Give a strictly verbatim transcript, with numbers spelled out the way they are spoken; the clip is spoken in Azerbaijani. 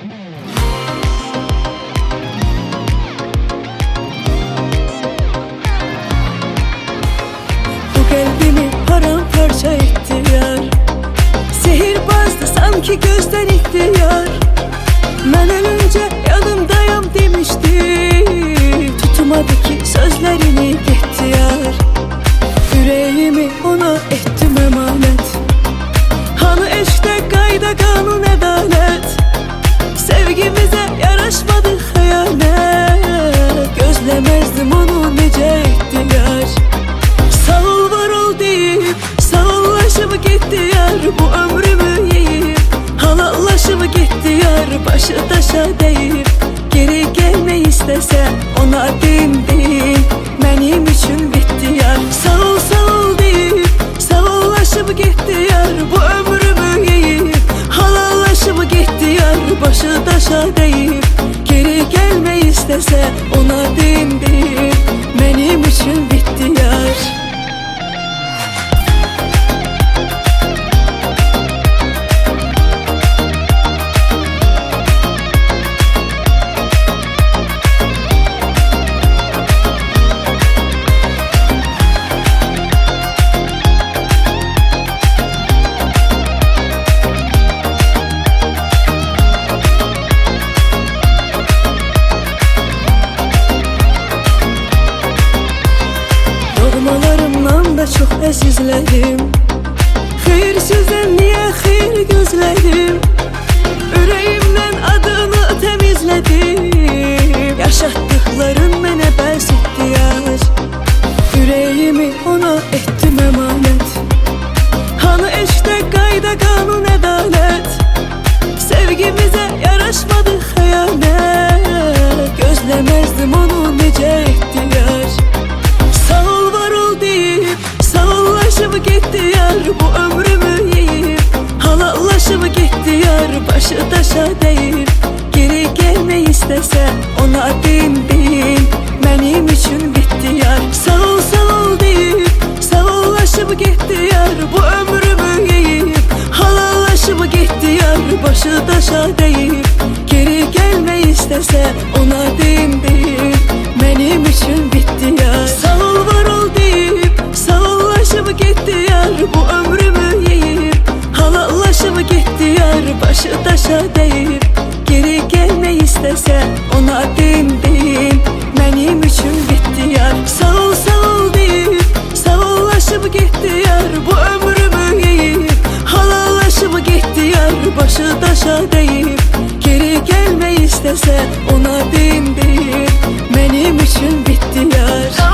Bu kalbimi paramparça etti yar. Sihirbazdı sanki gözden ihtiyar. Ben ölünce yanımdayam demişti. Tutmadı ki sözlerini gitti yar. Yüreğimi ona ettim emanet. Hani eşte kayda kanun adalet. Sevgimize yaraşmadı hayalet. Gözlemezdim onu nece etti yar. Sağ ol var ol deyip sağollaşıp gitti yar. Bu ömrümü yiyip halallaşıp gitti yar. Başı taşa deyip geri gelme istese ona dimdim. Benim için bitti yar. Sağ ol sağ ol deyip sağollaşıp gitti yar. Bu ömrümü yiyip halallaşıp gitti yar. Başı taşa deyip geri gelme istese ona dimdim. Benim için bitti yar. Doğmalarımdan da çok əzizlədim. Xeyr sizdən niyə xeyr gözlədim. Ürəyimdən adını təmizlədim. Yaşatdıqların mənə bəs etdi yar. Ürəyimi ona etdim əmanət. Hani eşdə qayda qanun ədalət. Sevgimizə yaraşmadı xəyanət. Gözləməzdim onu necə etdi yar. Sağ ol var ol deyip sağollaşıp gitti yar. Bu ömrümü yiyip halallaşıp gitti yar. Başı taşa deyip geri gelme istese ona dimdim. Benim için bitti yar. Sağ ol sağ ol deyip sağollaşıp gitti yar. Bu ömrümü yiyip halallaşıp gitti yar. Başı taşa deyip geri gelme istese ona dimdim. Benim için bitti yar. Sağ ol var ol deyip sağollaşıp gitti yar. Bu ömrümü yiyip halallaşıp gitti yar. Başı taşa deyip geri gelme istese ona dimdim. Benim için bitti yar. Sağ ol sağ ol deyip sağollaşıp gitti yar. Bu ömrümü yiyip halallaşıp gitti yar. Başı taşa deyip geri gelme istese ona dimdim. Benim için bitti yar.